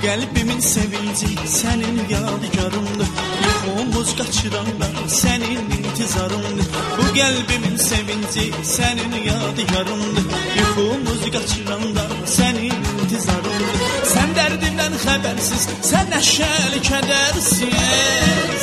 Qəlbimin sevinci sənin yadigarındır, yuxumuz qaçıranda sənin intizarındır. Bu qəlbimin sevinci sənin yadigarındır, yuxumuz qaçıranda sənin intizarındır. Sən dərdimdən xəbərsiz, sən nəşəli kədərsiz.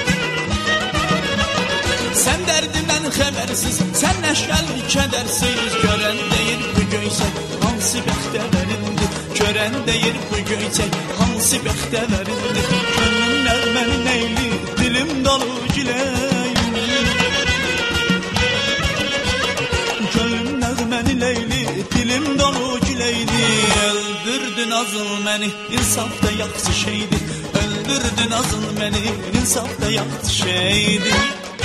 Sən dərdimdən xəbərsiz, sən nəşəli kədərsiz. Görən deyir bu göysək hansı bəxtəvərindir, görən deyir bu göysək hansı bəxtəvərindir. Könlüm nəğməni neyli, dilim dolu güləyli. Könlüm nəğməni leyli, dilim dolu güləyli. Öldürdün azıl məni, insaf da yaxşı şeydir. Öldürdün azıl məni, insaf da yaxşı şeydir.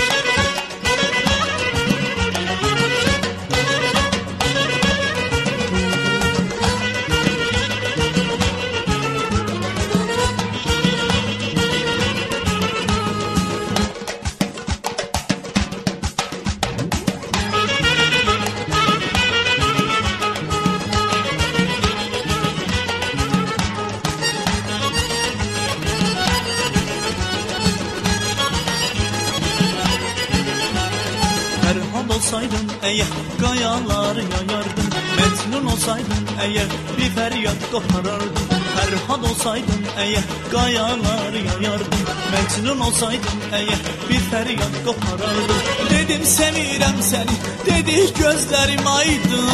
Ferhat olsaydın eğer qayaları yayardın, Mecnun olsaydın eğer bir feryat koparardın. Ferhat olsaydın eğer qayaları yayardın, Mecnun olsaydın eğer bir feryat koparardın. Dedim sevirəm səni, dedi gözlerim aydın.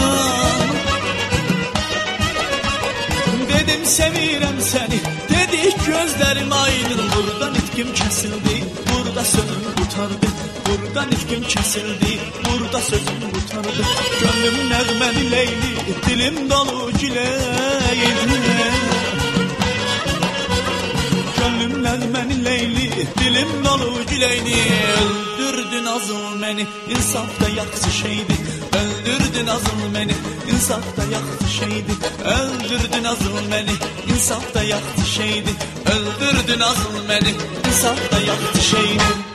Dedim sevirəm səni, dedi gözlerim aydın. Buradan itkim kesildi, burada sözüm tutardı. Buradan itkim kesildi, burada sözüm tutardı. Gönlüm nəğməni leyli, dilim dolu güləyli. Gönlüm nəğməni leyli, dilim dolu güləyli. Öldürdün azıl məni, insaf da yaxşı şeydir. Öldürdün azıl məni, insaf da yaxşı şeydir. Öldürdün azıl məni, insaf da yaxşı şeydir. Öldürdün azıl məni, insaf da yaxşı şeydir.